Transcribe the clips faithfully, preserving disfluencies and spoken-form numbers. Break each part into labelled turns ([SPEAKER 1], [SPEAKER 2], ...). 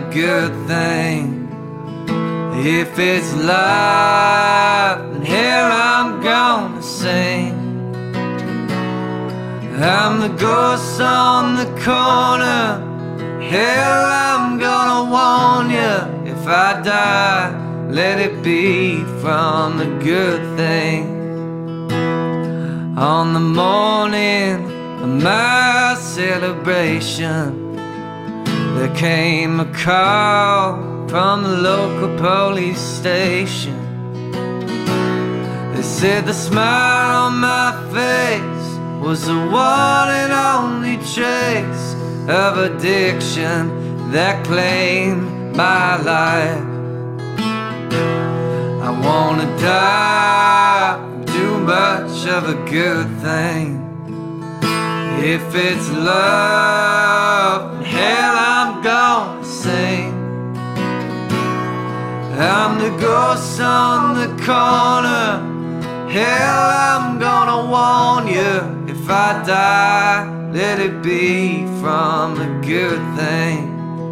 [SPEAKER 1] good thing. If it's love, then here I'm gonna sing. I'm the ghost on the corner. Hell, I'm gonna warn you. If I die, let it be from the good thing. On the morning of my celebration, there came a call from the local police station. They said the smile on my face was the one and only trace of addiction that claimed my life. I wanna die from too much of a good thing. If it's love, hell, I'm gonna sing. I'm the ghost on the corner. Hell, I'm gonna warn you. If I die, let it be from a good thing.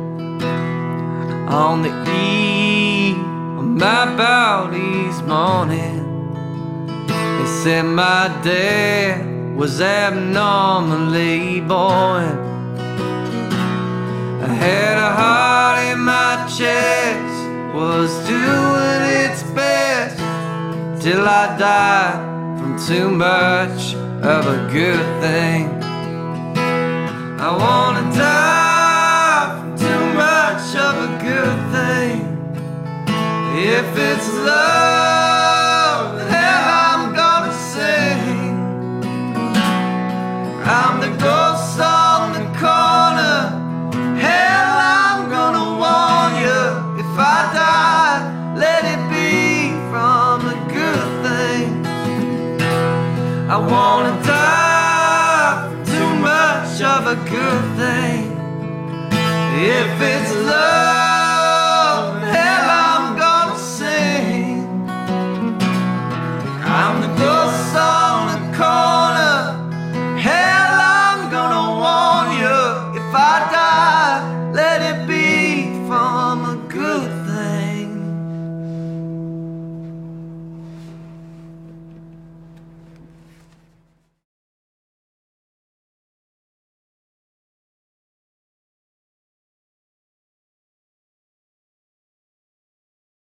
[SPEAKER 1] On the eve of my body's morning, they said my dad was abnormally born. I had a heart in my chest, was doing its best, till I died from too much of a good thing. I wanna die from too much of a good thing. If it's love, then hell, I'm gonna sing. I'm the ghost on the corner. Hell, I'm gonna warn you. If I die, let it be from the good thing. I wanna die for too much of a good thing. If it's love,